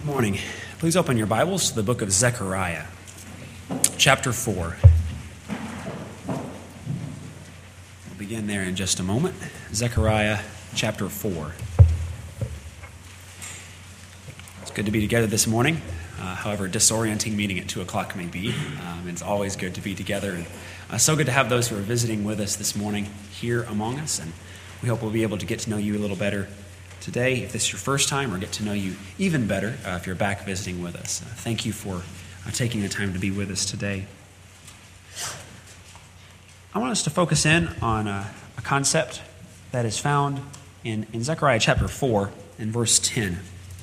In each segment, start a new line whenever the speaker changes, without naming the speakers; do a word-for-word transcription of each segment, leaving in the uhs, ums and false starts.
Good morning. Please open your Bibles to the book of Zechariah, chapter four. We'll begin there in just a moment. Zechariah, chapter four. It's good to be together this morning, uh, however disorienting meeting at two o'clock may be. Um, it's always good to be together, and uh, so good to have those who are visiting with us this morning here among us, and we hope we'll be able to get to know you a little better today, if this is your first time, or get to know you even better uh, if you're back visiting with us. Uh, thank you for uh, taking the time to be with us today. I want us to focus in on a, a concept that is found in, in Zechariah chapter four and verse ten,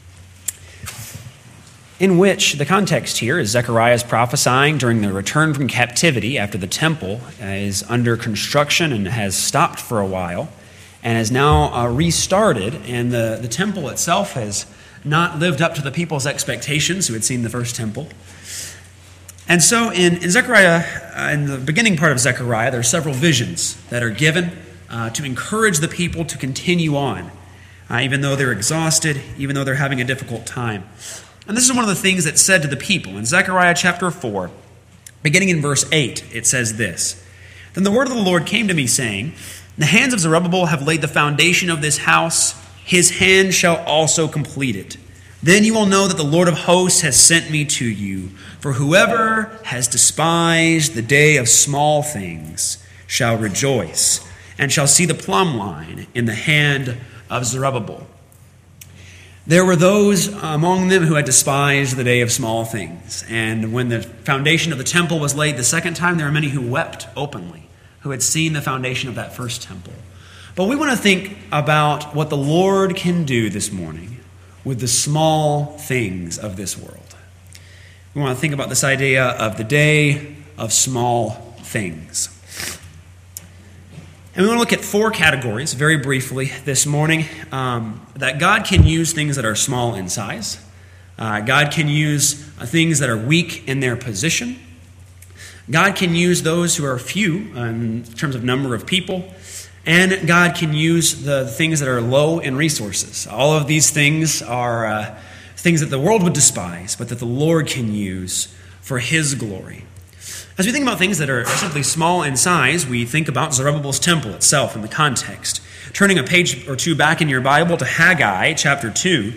in which the context here is Zechariah is prophesying during the return from captivity after the temple uh, is under construction and has stopped for a while, and has now uh, restarted, and the, the temple itself has not lived up to the people's expectations who had seen the first temple. And so in, in Zechariah, uh, in the beginning part of Zechariah, there are several visions that are given uh, to encourage the people to continue on, uh, even though they're exhausted, even though they're having a difficult time. And this is one of the things that's said to the people. In Zechariah chapter four, beginning in verse eight, it says this: "Then the word of the Lord came to me, saying, The hands of Zerubbabel have laid the foundation of this house. His hand shall also complete it. Then you will know that the Lord of hosts has sent me to you. For whoever has despised the day of small things shall rejoice, and shall see the plumb line in the hand of Zerubbabel." There were those among them who had despised the day of small things. And when the foundation of the temple was laid the second time, there were many who wept openly, who had seen the foundation of that first temple. But we want to think about what the Lord can do this morning with the small things of this world. We want to think about this idea of the day of small things. And we want to look at four categories very briefly this morning. Um, that God can use things that are small in size. Uh, God can use uh, things that are weak in their position. God can use those who are few in terms of number of people, and God can use the things that are low in resources. All of these things are uh, things that the world would despise, but that the Lord can use for His glory. As we think about things that are simply small in size, we think about Zerubbabel's temple itself in the context. Turning a page or two back in your Bible to Haggai chapter two,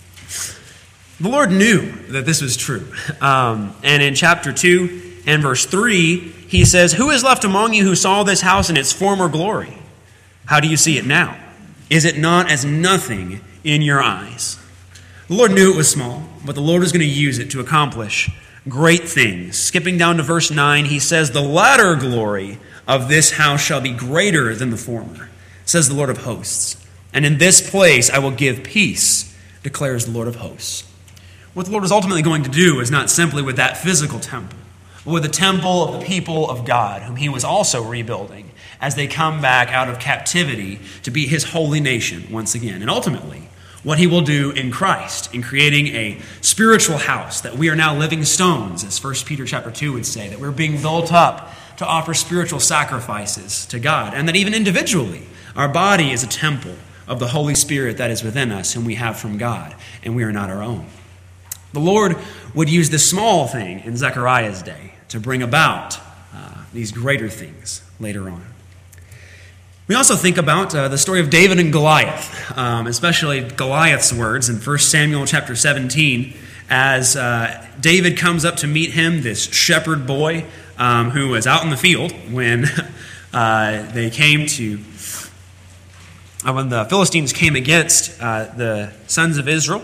the Lord knew that this was true. Um, and in chapter two, and verse three, he says, "Who is left among you who saw this house in its former glory? How do you see it now? Is it not as nothing in your eyes?" The Lord knew it was small, but the Lord was going to use it to accomplish great things. Skipping down to verse nine, he says, "The latter glory of this house shall be greater than the former, says the Lord of hosts. And in this place I will give peace, declares the Lord of hosts." What the Lord was ultimately going to do is not simply with that physical temple, with the temple of the people of God, whom He was also rebuilding as they come back out of captivity to be His holy nation once again. And ultimately, what He will do in Christ, in creating a spiritual house, that we are now living stones, as First Peter chapter two would say, that we're being built up to offer spiritual sacrifices to God, and that even individually, our body is a temple of the Holy Spirit that is within us, whom we have from God, and we are not our own. The Lord would use this small thing in Zechariah's day to bring about uh, these greater things later on. We also think about uh, the story of David and Goliath, um, especially Goliath's words in First Samuel chapter seventeen, as uh, David comes up to meet him, this shepherd boy um, who was out in the field when uh, they came to, uh, when the Philistines came against uh, the sons of Israel.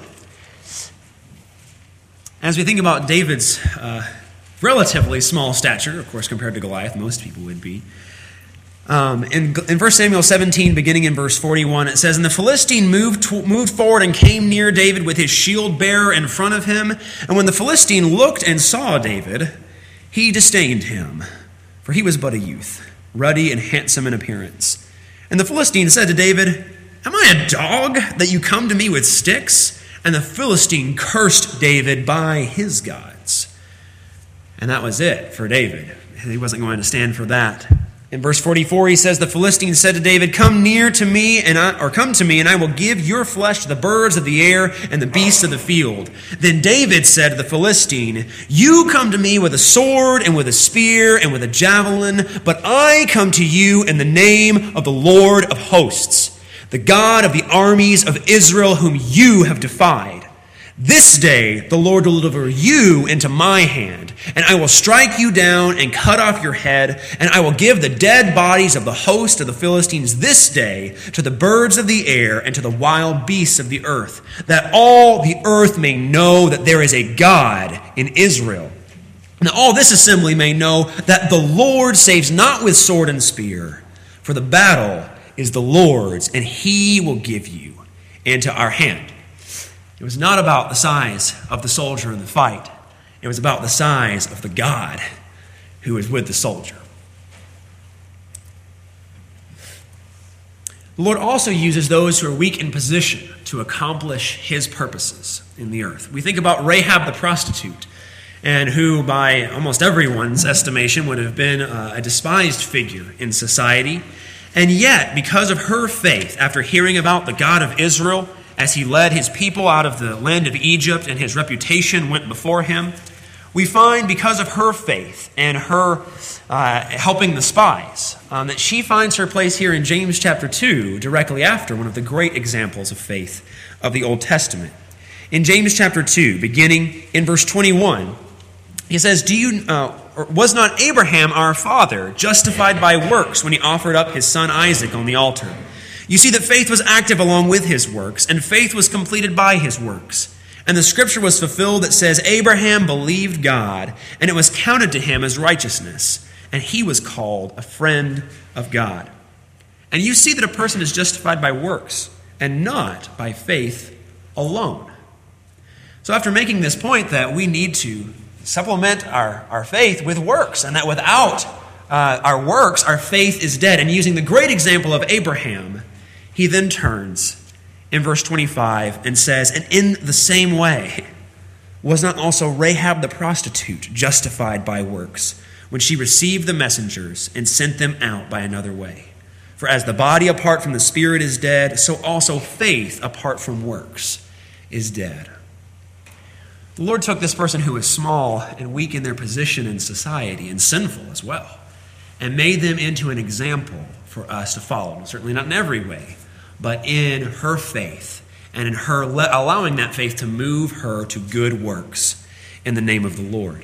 As we think about David's uh, relatively small stature, of course, compared to Goliath, most people would be. Um, in, in First Samuel seventeen, beginning in verse forty-one, it says, "And the Philistine moved, to, moved forward and came near David with his shield bearer in front of him. And when the Philistine looked and saw David, he disdained him, for he was but a youth, ruddy and handsome in appearance. And the Philistine said to David, 'Am I a dog that you come to me with sticks?' And the Philistine cursed David by his gods." And that was it for David. He wasn't going to stand for that In verse forty-four, he says, the Philistine said to David, come near to me, and I, or come to me, and I will give your flesh to the birds of the air and the beasts of the field. Then David said to the Philistine, you come to me with a sword and with a spear and with a javelin, but I come to you in the name of the Lord of hosts, the God of the armies of Israel, whom you have defied. This day the Lord will deliver you into my hand, and I will strike you down and cut off your head, and I will give the dead bodies of the host of the Philistines this day to the birds of the air and to the wild beasts of the earth, that all the earth may know that there is a God in Israel. Now all this assembly may know that the Lord saves not with sword and spear, for the battle is the Lord's, and he will give you into our hand. It was not about the size of the soldier in the fight. It was about the size of the God who was with the soldier. The Lord also uses those who are weak in position to accomplish his purposes in the earth. We think about Rahab the prostitute, and who by almost everyone's estimation would have been a despised figure in society. And yet, because of her faith, after hearing about the God of Israel, as he led his people out of the land of Egypt and his reputation went before him, we find because of her faith and her uh, helping the spies, um, that she finds her place here in James chapter two, directly after one of the great examples of faith of the Old Testament. In James chapter two, beginning in verse twenty-one, he says, "Do you uh, was not Abraham our father justified by works when he offered up his son Isaac on the altar? You see that faith was active along with his works, and faith was completed by his works. And the scripture was fulfilled that says, Abraham believed God, and it was counted to him as righteousness, and he was called a friend of God." And you see that a person is justified by works, and not by faith alone. So after making this point that we need to supplement our, our faith with works, and that without uh, our works, our faith is dead, and using the great example of Abraham, he then turns in verse twenty-five and says, "And in the same way, was not also Rahab the prostitute justified by works when she received the messengers and sent them out by another way? For as the body apart from the spirit is dead, so also faith apart from works is dead." The Lord took this person who was small and weak in their position in society and sinful as well, and made them into an example for us to follow. Certainly not in every way, but in her faith and in her le- allowing that faith to move her to good works in the name of the Lord.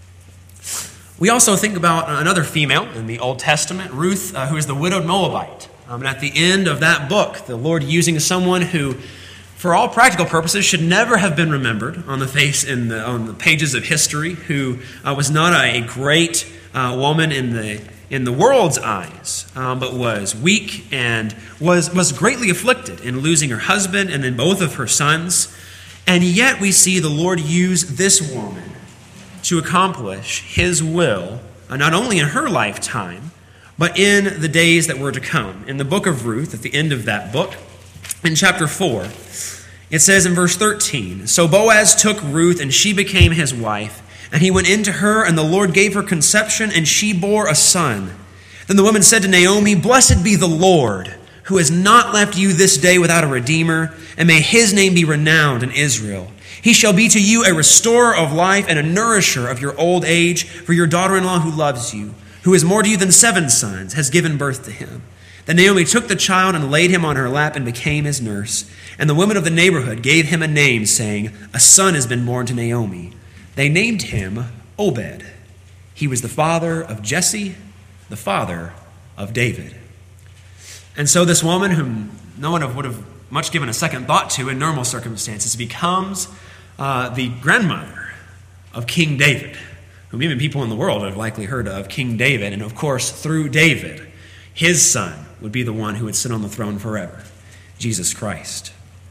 We also think about another female in the Old Testament, Ruth, uh, who is the widowed Moabite. Um, and at the end of that book, the Lord using someone who, for all practical purposes, should never have been remembered on the face in the on the pages of history, who uh, was not a, a great uh, woman in the in the world's eyes, um, but was weak and was was greatly afflicted in losing her husband and then both of her sons. And yet we see the Lord use this woman to accomplish his will, uh, not only in her lifetime, but in the days that were to come. In the book of Ruth, at the end of that book, in chapter four, it says in verse thirteen, "So Boaz took Ruth, and she became his wife. And he went in to her, and the Lord gave her conception, and she bore a son. Then the woman said to Naomi, Blessed be the Lord, who has not left you this day without a redeemer, and may his name be renowned in Israel. He shall be to you a restorer of life and a nourisher of your old age, for your daughter-in-law who loves you, who is more to you than seven sons, has given birth to him. Then Naomi took the child and laid him on her lap and became his nurse. And the women of the neighborhood gave him a name, saying, A son has been born to Naomi. They named him Obed. He was the father of Jesse, the father of David." And so this woman, whom no one would have much given a second thought to in normal circumstances, becomes uh, the grandmother of King David, whom even people in the world have likely heard of, King David. And of course, through David, his son would be the one who would sit on the throne forever, Jesus Christ.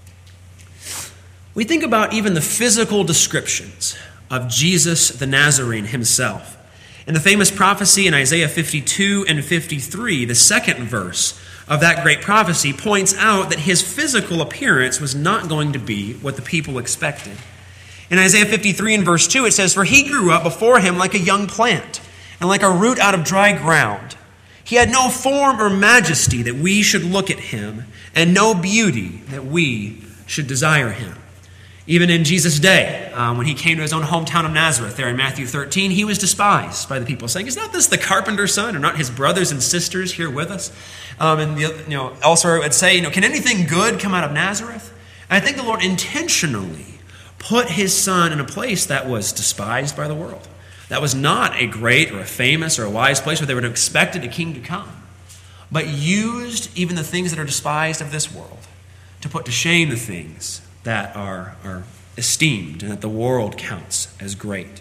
We think about even the physical descriptions of Jesus the Nazarene himself. In the famous prophecy in Isaiah fifty-two and fifty-three, the second verse of that great prophecy points out that his physical appearance was not going to be what the people expected. In Isaiah fifty-three and verse two, it says, "For he grew up before him like a young plant, and like a root out of dry ground. He had no form or majesty that we should look at him, and no beauty that we should desire him. Even in Jesus' day, um, when he came to his own hometown of Nazareth, there in Matthew thirteen, he was despised by the people, saying, "Is not this the carpenter's son? Are not his brothers and sisters here with us?" Um, and the, you know, elsewhere it would say, you know, "Can anything good come out of Nazareth?" And I think the Lord intentionally put his son in a place that was despised by the world. That was not a great or a famous or a wise place where they would have expected a king to come, but used even the things that are despised of this world to put to shame the things that are, are esteemed and that the world counts as great.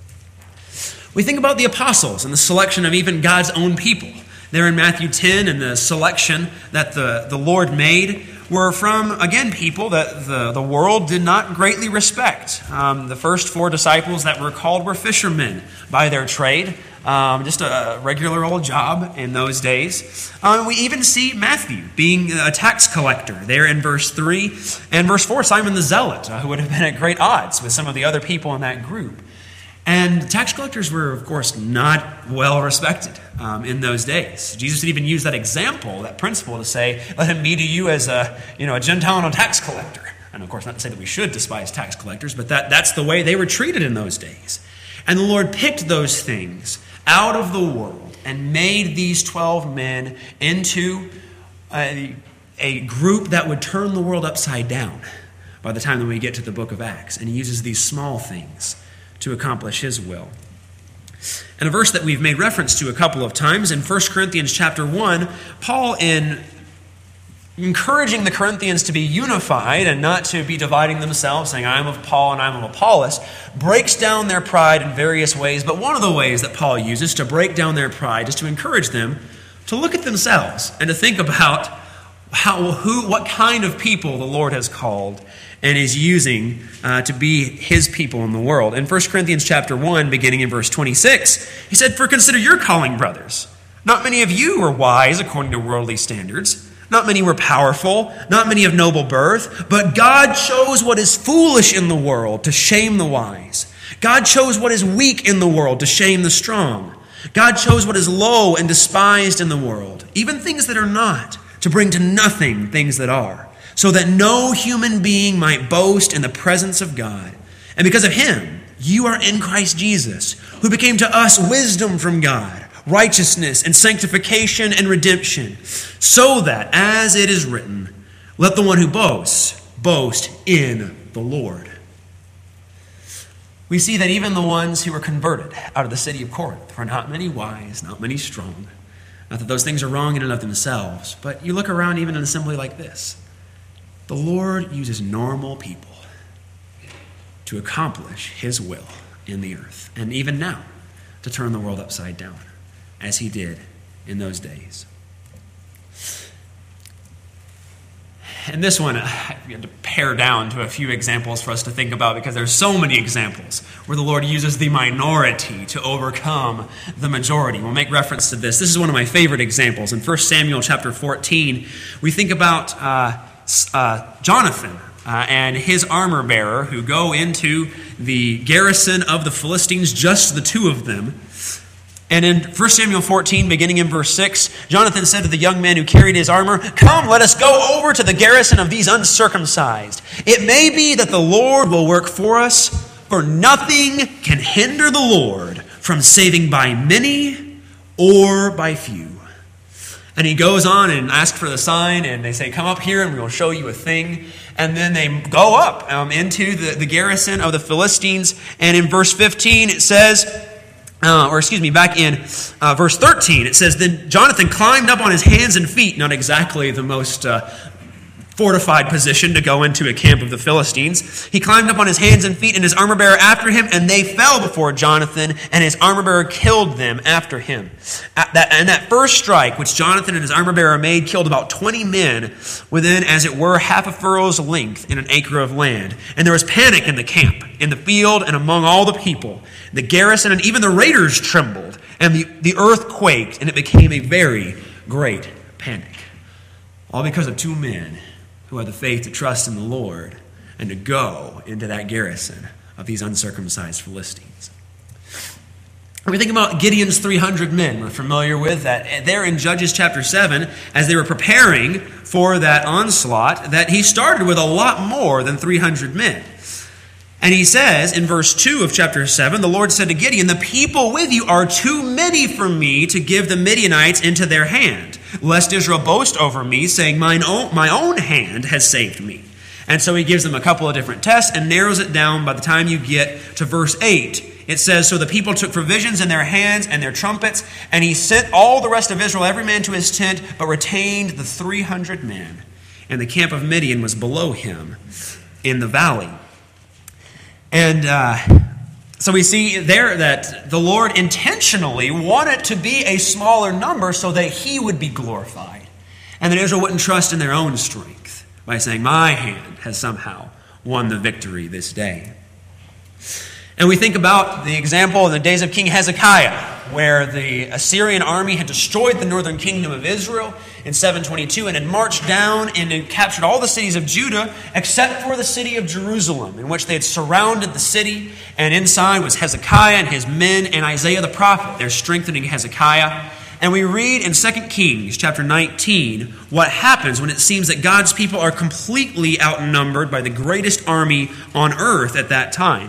We think about the apostles and the selection of even God's own people. There in Matthew ten, and the selection that the, the Lord made were from, again, people that the, the world did not greatly respect. Um, the first four disciples that were called were fishermen by their trade. Um, just a regular old job in those days. Um, we even see Matthew being a tax collector there in verse three. And verse four, Simon the Zealot, uh, who would have been at great odds with some of the other people in that group. And tax collectors were, of course, not well respected um, in those days. Jesus would even use that example, that principle, to say, "Let him be to you as a, you know, a Gentile and a tax collector." And of course, not to say that we should despise tax collectors, but that, that's the way they were treated in those days. And the Lord picked those things out of the world and made these twelve men into a, a group that would turn the world upside down by the time that we get to the book of Acts. And he uses these small things to accomplish his will. And a verse that we've made reference to a couple of times in First Corinthians chapter one, Paul, in encouraging the Corinthians to be unified and not to be dividing themselves, saying, "I am of Paul and I am of Apollos," breaks down their pride in various ways. But one of the ways that Paul uses to break down their pride is to encourage them to look at themselves and to think about how, who, what kind of people the Lord has called and is using uh, to be his people in the world. In First Corinthians chapter one, beginning in verse twenty-six, he said, "For consider your calling, brothers. Not many of you were wise according to worldly standards. Not many were powerful, not many of noble birth, but God chose what is foolish in the world to shame the wise. God chose what is weak in the world to shame the strong. God chose what is low and despised in the world, even things that are not, to bring to nothing things that are, so that no human being might boast in the presence of God. And because of him, you are in Christ Jesus, who became to us wisdom from God, righteousness and sanctification and redemption, so that, as it is written, let the one who boasts, boast in the Lord." We see that even the ones who were converted out of the city of Corinth were not many wise, not many strong. Not that those things are wrong in and of themselves, but you look around even in an assembly like this. The Lord uses normal people to accomplish his will in the earth, and even now, to turn the world upside down, as he did in those days. And this one, I had to pare down to a few examples for us to think about, because there's so many examples where the Lord uses the minority to overcome the majority. We'll make reference to this. This is one of my favorite examples. In First Samuel chapter fourteen, we think about uh, uh, Jonathan uh, and his armor bearer who go into the garrison of the Philistines, just the two of them. And in First Samuel fourteen, beginning in verse six, Jonathan said to the young man who carried his armor, "Come, let us go over to the garrison of these uncircumcised. It may be that the Lord will work for us, for nothing can hinder the Lord from saving by many or by few." And he goes on and asks for the sign, and they say, "Come up here and we will show you a thing." And then they go up um, into the, the garrison of the Philistines. And in verse fifteen it says, Uh, or excuse me, back in uh, verse thirteen, it says, "Then Jonathan climbed up on his hands and feet," not exactly the most uh, fortified position to go into a camp of the Philistines. "He climbed up on his hands and feet, and his armor bearer after him, and they fell before Jonathan, and his armor bearer killed them after him." At that, and that first strike, which Jonathan and his armor bearer made, killed about twenty men within, as it were, half a furrow's length in an acre of land. And there was panic in the camp, in the field, and among all the people. The garrison and even the raiders trembled, and the, the earth quaked, and it became a very great panic. All because of two men who had the faith to trust in the Lord and to go into that garrison of these uncircumcised Philistines. We think about Gideon's three hundred men. We're familiar with that. There in Judges chapter seven, as they were preparing for that onslaught, that he started with a lot more than three hundred men. And he says in verse two of chapter seven, the Lord said to Gideon, "The people with you are too many for me to give the Midianites into their hand, lest Israel boast over me, saying, Mine own, my own hand has saved me." And so he gives them a couple of different tests and narrows it down by the time you get to verse eight. It says, "So the people took provisions in their hands and their trumpets, and he sent all the rest of Israel, every man to his tent, but retained the three hundred men. And the camp of Midian was below him in the valley." And uh, so we see there that the Lord intentionally wanted to be a smaller number so that he would be glorified. And that Israel wouldn't trust in their own strength by saying, "My hand has somehow won the victory this day." And we think about the example in the days of King Hezekiah, where the Assyrian army had destroyed the northern kingdom of Israel in seven twenty-two and had marched down and had captured all the cities of Judah except for the city of Jerusalem, in which they had surrounded the city. And inside was Hezekiah and his men and Isaiah the prophet. They're strengthening Hezekiah. And we read in Second Kings chapter nineteen what happens when it seems that God's people are completely outnumbered by the greatest army on earth at that time.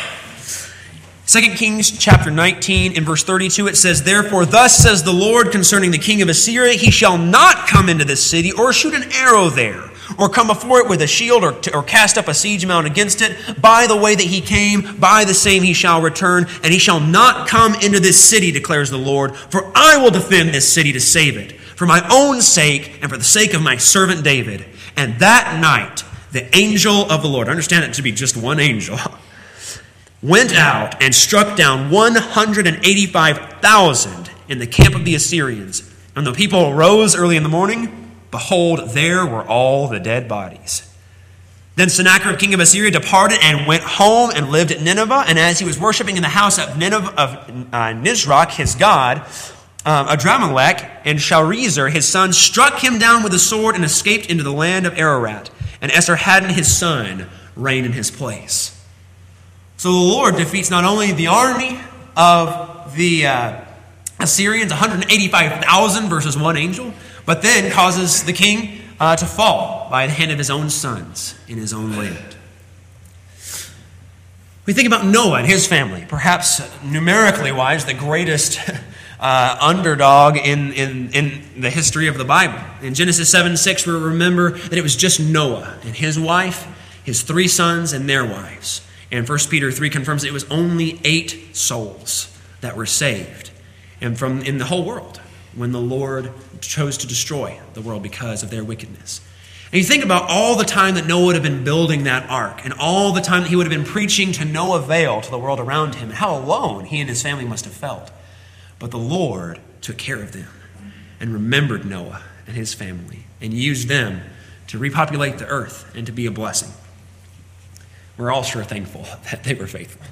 Second Kings chapter nineteen, in verse thirty-two, it says, "Therefore thus says the Lord concerning the king of Assyria, he shall not come into this city, or shoot an arrow there, or come before it with a shield, or, or cast up a siege mound against it. By the way that he came, by the same he shall return, and he shall not come into this city, declares the Lord. For I will defend this city to save it, for my own sake, and for the sake of my servant David." And that night, the angel of the Lord, understand it to be just one angel, went out and struck down one hundred eighty-five thousand in the camp of the Assyrians. And the people arose early in the morning. Behold, there were all the dead bodies. Then Sennacherib, king of Assyria, departed and went home and lived at Nineveh. And as he was worshiping in the house of Nineveh of uh, Nisroch, his god, um, Adramelech, and Sharezer, his son, struck him down with a sword and escaped into the land of Ararat. And Esarhaddon, his son, reigned in his place. So the Lord defeats not only the army of the uh, Assyrians, one hundred eighty-five thousand versus one angel, but then causes the king uh, to fall by the hand of his own sons in his own land. We think about Noah and his family, perhaps numerically wise, the greatest uh, underdog in, in, in the history of the Bible. In Genesis seven six, we remember that it was just Noah and his wife, his three sons, and their wives. And First Peter three confirms it was only eight souls that were saved, and from in the whole world, when the Lord chose to destroy the world because of their wickedness. And you think about all the time that Noah would have been building that ark, and all the time that he would have been preaching to no avail to the world around him, and how alone he and his family must have felt. But the Lord took care of them and remembered Noah and his family and used them to repopulate the earth and to be a blessing. We're all sure thankful that they were faithful.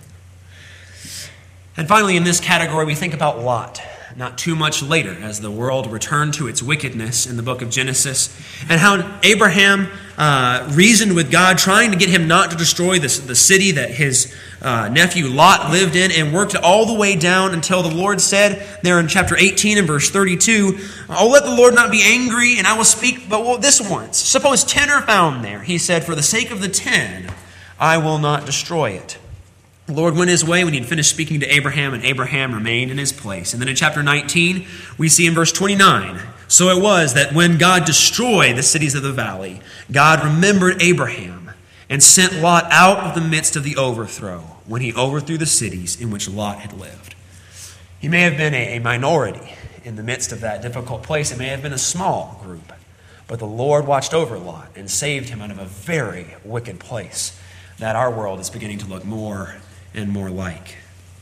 And finally, in this category, we think about Lot, not too much later, as the world returned to its wickedness in the book of Genesis, and how Abraham uh, reasoned with God, trying to get him not to destroy this, the city that his uh, nephew Lot lived in, and worked all the way down until the Lord said there in chapter eighteen and verse thirty-two, "Oh, let the Lord not be angry, and I will speak but this once. Suppose ten are found there." He said, "For the sake of the ten, I will not destroy it." The Lord went his way when he had finished speaking to Abraham, and Abraham remained in his place. And then in chapter nineteen, we see in verse twenty-nine, "So it was that when God destroyed the cities of the valley, God remembered Abraham and sent Lot out of the midst of the overthrow when he overthrew the cities in which Lot had lived." He may have been a minority in the midst of that difficult place. It may have been a small group. But the Lord watched over Lot and saved him out of a very wicked place that our world is beginning to look more and more like.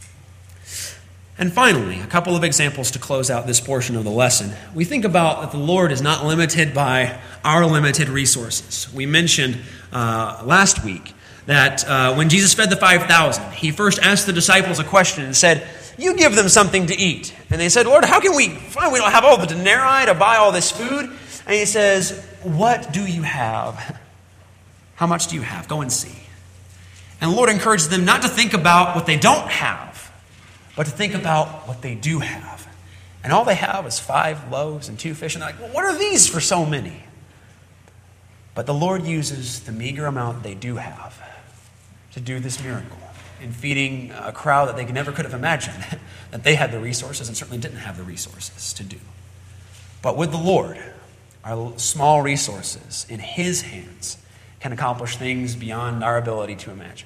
And finally, a couple of examples to close out this portion of the lesson. We think about that the Lord is not limited by our limited resources. We mentioned uh, last week that uh, when Jesus fed the five thousand, he first asked the disciples a question and said, "You give them something to eat." And they said, "Lord, how can we find, we don't have all the denarii to buy all this food?" And he says, "What do you have? How much do you have? Go and see." And the Lord encourages them not to think about what they don't have, but to think about what they do have. And all they have is five loaves and two fish. And they're like, well, what are these for so many? But the Lord uses the meager amount they do have to do this miracle in feeding a crowd that they never could have imagined that they had the resources and certainly didn't have the resources to do. But with the Lord, our small resources in His hands can accomplish things beyond our ability to imagine.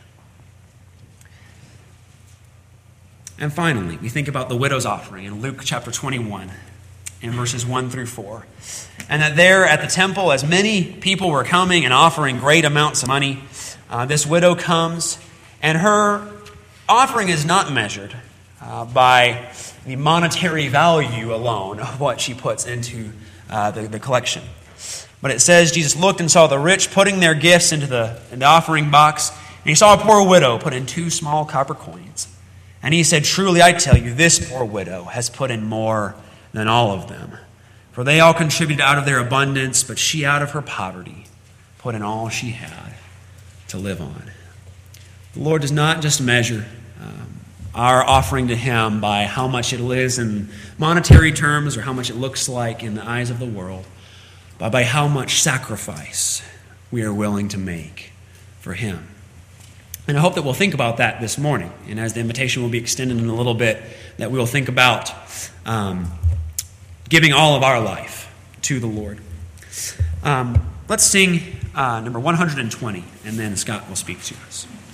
And finally, we think about the widow's offering in Luke chapter twenty-one, in verses one through four. And that there at the temple, as many people were coming and offering great amounts of money, uh, this widow comes, and her offering is not measured uh, by the monetary value alone of what she puts into uh, the, the collection. But it says, Jesus looked and saw the rich putting their gifts into the, in the offering box, and he saw a poor widow put in two small copper coins. And he said, truly I tell you, this poor widow has put in more than all of them. For they all contributed out of their abundance, but she out of her poverty put in all she had to live on. The Lord does not just measure um, our offering to Him by how much it is in monetary terms or how much it looks like in the eyes of the world, but by how much sacrifice we are willing to make for Him. And I hope that we'll think about that this morning. And as the invitation will be extended in a little bit, that we will think about um, giving all of our life to the Lord. Um, let's sing uh, number one hundred twenty, and then Scott will speak to us.